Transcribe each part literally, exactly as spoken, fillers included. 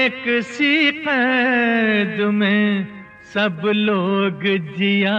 एक सी कैद में सब लोग जिया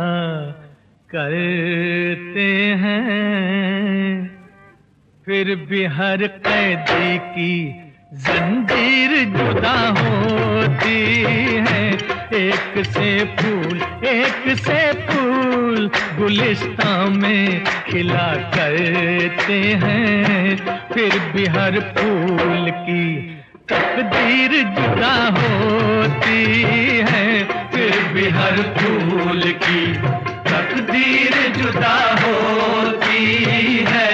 करते हैं, फिर भी हर कैदी की जंजीर जुदा होती है। एक से फूल एक से फूल गुलिस्तान में खिला करते हैं, फिर भी हर फूल की तकदीर जुदा होती है, फिर भी हर फूल की तकदीर जुदा होती है।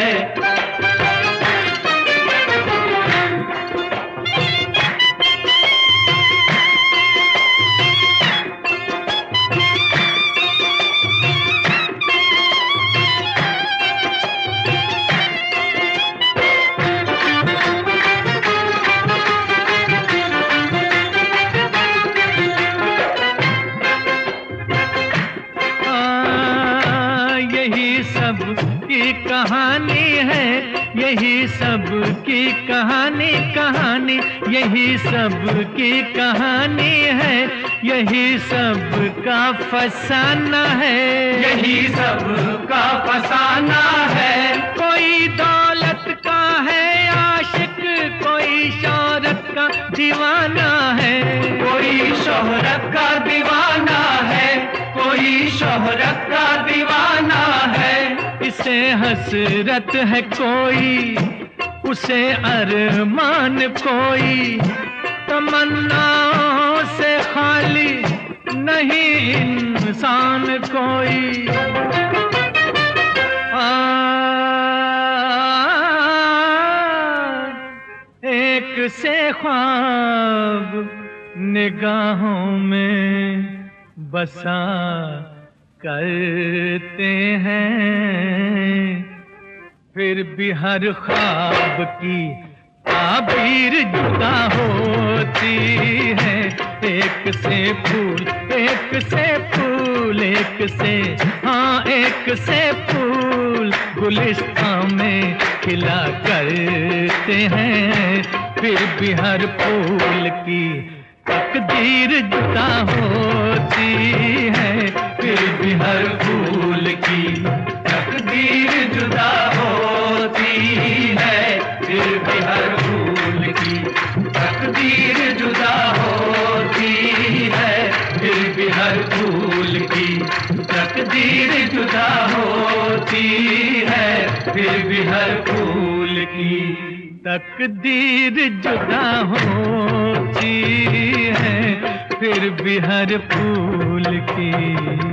की कहानी है, यही सब की कहानी कहानी यही सब की कहानी है, यही सब का फसाना है, यही सब का फसाना है। कोई दौलत का है आशिक, कोई शोहरत का दीवाना है, कोई शोहरत का दीवाना है, कोई शोहरत का दीवाना है। इसे हसरत है कोई, उसे अरमान कोई, तमन्नाओं से खाली नहीं इंसान कोई। आ, एक से ख्वाब निगाहों में बसा करते हैं, फिर भी हर ख्वाब की ताबीर जुदा होती है। एक से फूल एक से फूल एक से हाँ एक से फूल गुलिस्तान में खिला करते हैं, फिर भी हर फूल की तकदीर जुदा होती है, फिर भी हर फूल की तकदीर जुदा होती है, फिर भी हर फूल की तकदीर जुदा होती है, फिर भी हर फूल की तकदीर जुदा होती है, फिर भी हर फूल की तकदीर जुदा होती है, फिर भी हर फूल की